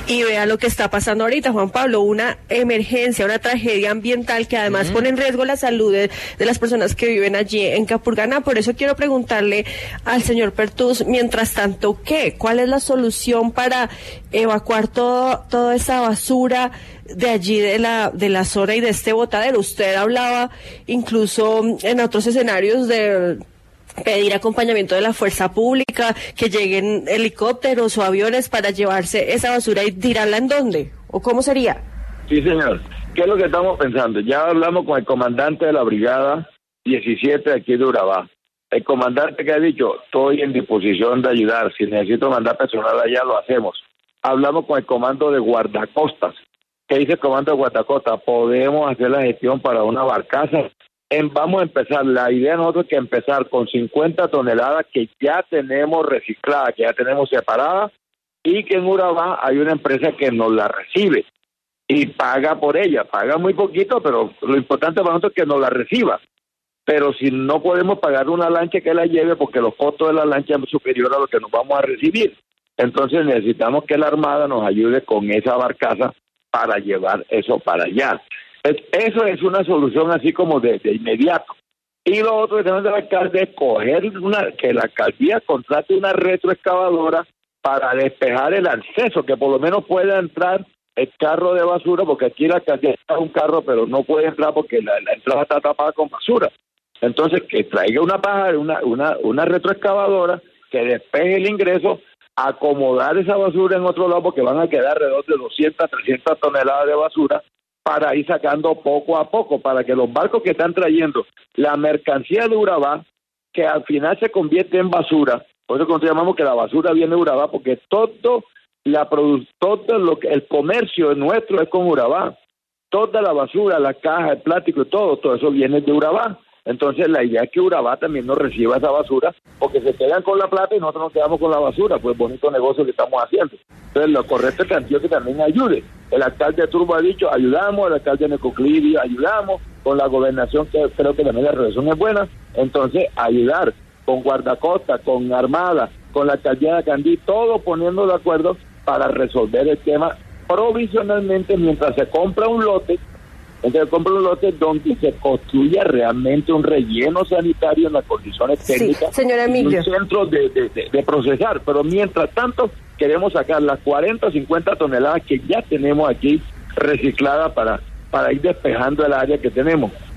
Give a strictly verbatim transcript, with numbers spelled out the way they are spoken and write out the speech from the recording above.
Y vea lo que está pasando ahorita, Juan Pablo, una emergencia, una tragedia ambiental que además uh-huh. pone en riesgo la salud de, de las personas que viven allí en Capurganá. Por eso quiero preguntarle al señor Pertús, mientras tanto, ¿qué? ¿Cuál es la solución para evacuar todo, toda esa basura de allí, de la, de la zona y de este botadero? Usted hablaba incluso en otros escenarios de pedir acompañamiento de la fuerza pública, que lleguen helicópteros o aviones para llevarse esa basura y tirarla en dónde, o cómo sería. Sí, señor. ¿Qué es lo que estamos pensando? Ya hablamos con el comandante de la brigada diecisiete de aquí de Urabá. El comandante que ha dicho, estoy en disposición de ayudar, si necesito mandar personal allá lo hacemos. Hablamos con el comando de guardacostas. ¿Qué dice el comando de guardacostas? Podemos hacer la gestión para una barcaza. En, vamos a empezar, la idea de nosotros es que empezar con cincuenta toneladas que ya tenemos recicladas, que ya tenemos separadas, y que en Urabá hay una empresa que nos la recibe y paga por ella, paga muy poquito, pero lo importante para nosotros es que nos la reciba. Pero si no podemos pagar una lancha que la lleve, porque los costos de la lancha son superiores a lo que nos vamos a recibir, entonces necesitamos que la Armada nos ayude con esa barcaza para llevar eso para allá. Eso es una solución así como de, de inmediato. Y lo otro que tenemos que hacer es coger una, que la alcaldía contrate una retroexcavadora para despejar el acceso, que por lo menos pueda entrar el carro de basura, porque aquí la alcaldía está un carro, pero no puede entrar porque la, la entrada está tapada con basura. Entonces, que traiga una paja, una, una, una retroexcavadora que despeje el ingreso, acomodar esa basura en otro lado, porque van a quedar alrededor de doscientas, trescientas toneladas de basura, para ir sacando poco a poco, para que los barcos que están trayendo la mercancía de Urabá, que al final se convierte en basura, por eso nosotros llamamos que la basura viene de Urabá, porque todo, la produ- todo lo que, el comercio nuestro es con Urabá, toda la basura, la caja, el plástico y todo, todo eso viene de Urabá. Entonces la idea es que Urabá también nos reciba esa basura, porque se quedan con la plata y nosotros nos quedamos con la basura, pues bonito negocio que estamos haciendo. Entonces lo correcto es que Antioquia también ayude. El alcalde de Turbo ha dicho, ayudamos, el alcalde de Necoclí, ayudamos, con la gobernación, que creo que también la relación es buena, entonces ayudar con guardacosta, con armada, con la alcaldía de Candí, todos poniendo de acuerdo para resolver el tema provisionalmente mientras se compra un lote. Entonces compra un lote donde se construya realmente un relleno sanitario en las condiciones técnicas, sí, señora Emilio, un centro de, de, de, de procesar, pero mientras tanto queremos sacar las cuarenta o cincuenta toneladas que ya tenemos aquí recicladas para, para ir despejando el área que tenemos.